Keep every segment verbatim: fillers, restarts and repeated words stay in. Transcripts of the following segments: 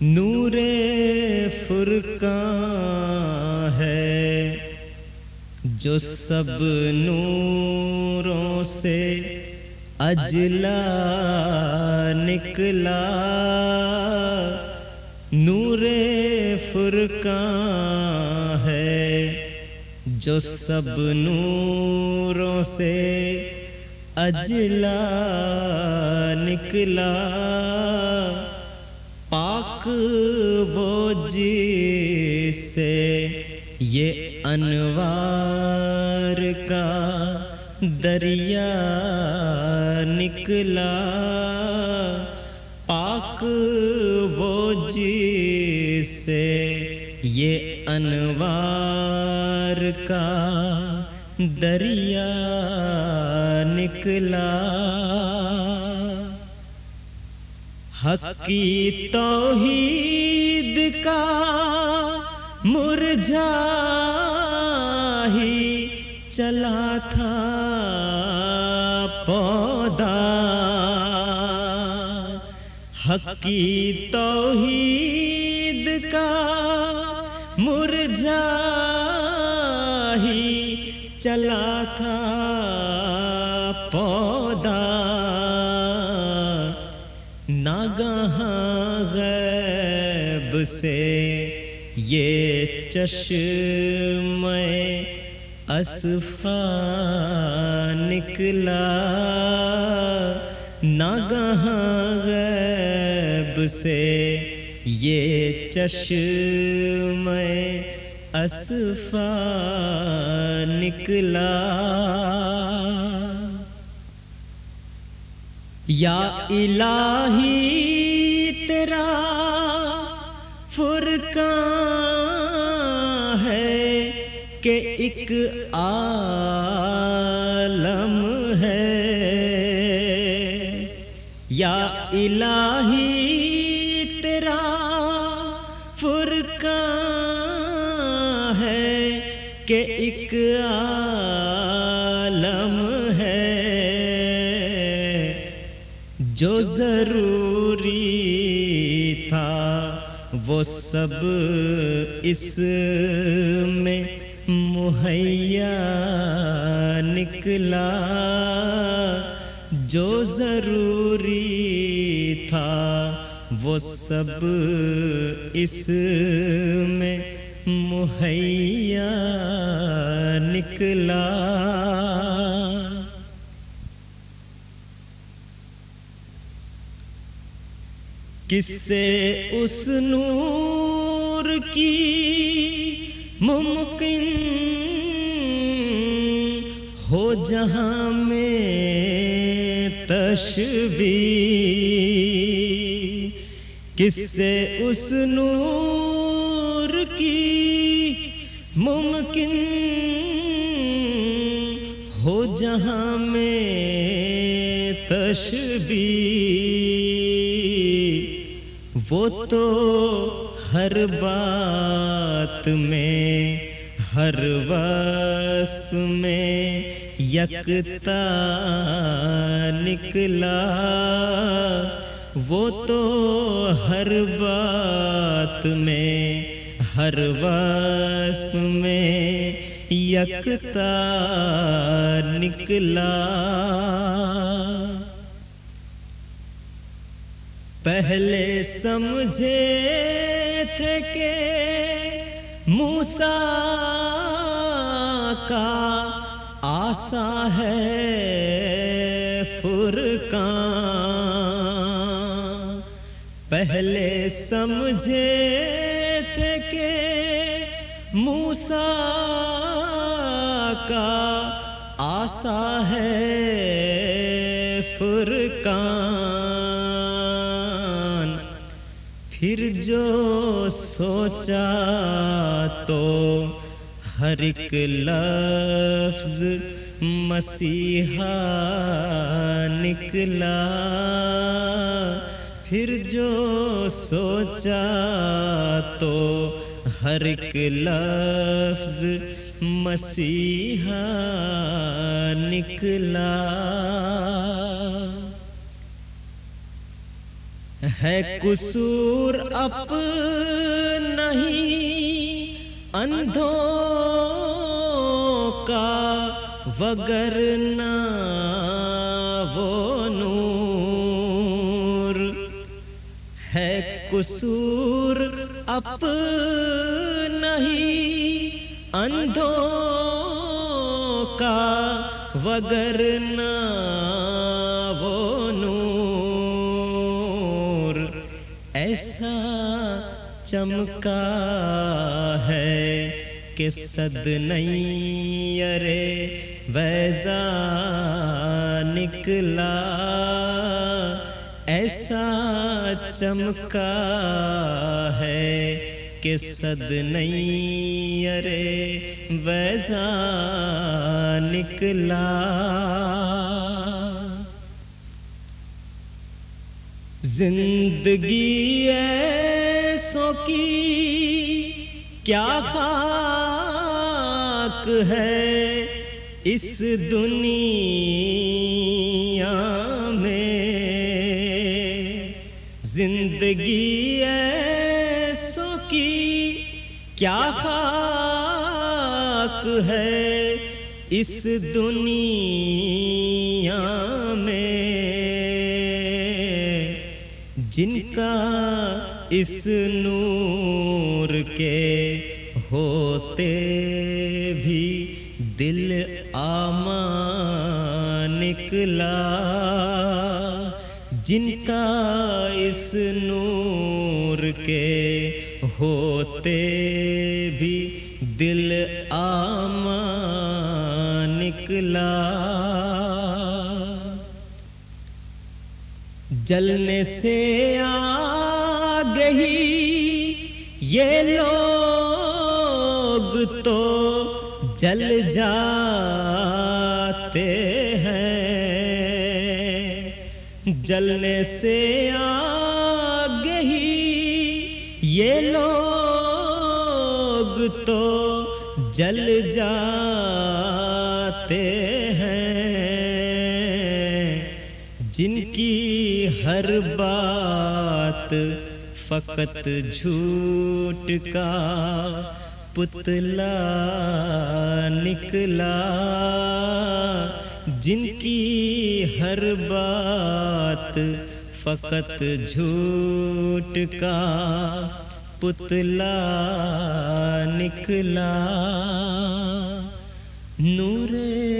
نور فرقاں ہے جو سب نوروں سے اجلا نکلا، نور فرقاں ہے جو سب نوروں سے اجلا نکلا، پاک وہ جس سے یہ انوار کا دریا نکلا، پاک وہ جس سے یہ انوار کا دریا نکلا، حق کی توحید کا مرجھا ہی چلا تھا پودا، حق کی توحید کا مرجھا ہی چلا تھا پودا، ناگہاں غیب سے یہ چشمِ اصفا نکلا، ناگہاں غیب سے یہ چشمِ اصفا نکلا، یا الہی تیرا فرقاں ہے کہ ایک عالم ہے، یا الہی تیرا فرقاں ہے کہ ایک عالم ہے، جو ضروری تھا وہ سب اس میں مہیا نکلا، جو ضروری تھا وہ سب اس میں مہیا نکلا، کس سے اس نور کی ممکن ہو جہاں میں تشبیہ، کس سے اس نور کی ممکن ہو جہاں میں تشبیہ، وہ تو ہر بات میں ہر وصف میں یکتا نکلا، وہ تو ہر بات میں ہر وصف میں یکتا نکلا، پہلے سمجھے تھے کہ موسیٰ کا عصا ہے فرقان، پہلے سمجھے تھے کہ موسیٰ کا عصا ہے فرقان، پھر جو سوچا تو ہر ایک لفظ مسیحا نکلا، پھر جو سوچا تو ہر ایک لفظ مسیحا نکلا، ہے قصور اپنا ہی اندھوں کا وگرنہ وہ نور ہے قصور اپنا ہی اندھوں کا وگرنہ وہ نور ایسا چمکا ہے کہ صد نیرے بیضا نکلا ایسا چمکا ہے کہ صد نیرے بیضا نکلا زندگی ایسوں کی کیا خاک ہے اس دنیا میں زندگی ایسوں کی کیا خاک ہے اس دنیا میں جن کا اس نور کے ہوتے بھی دل آما نکلا جن کا اس نور کے ہوتے بھی دل آما نکلا جلنے سے آگے ہی یہ لوگ تو جل جاتے ہیں جلنے سے آگے ہی یہ لوگ تو جل جاتے ہیں جن کی ہر بات فقط جھوٹ کا پتلا نکلا جن کی ہر بات فقط جھوٹ کا پتلا نکلا نور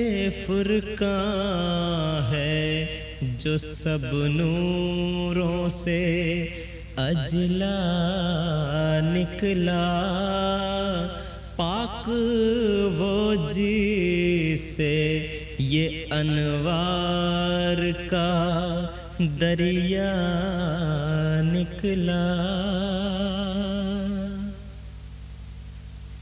فرقاں ہے جو سب نوروں سے اجلا نکلا پاک وہ جس سے یہ انوار کا دریا نکلا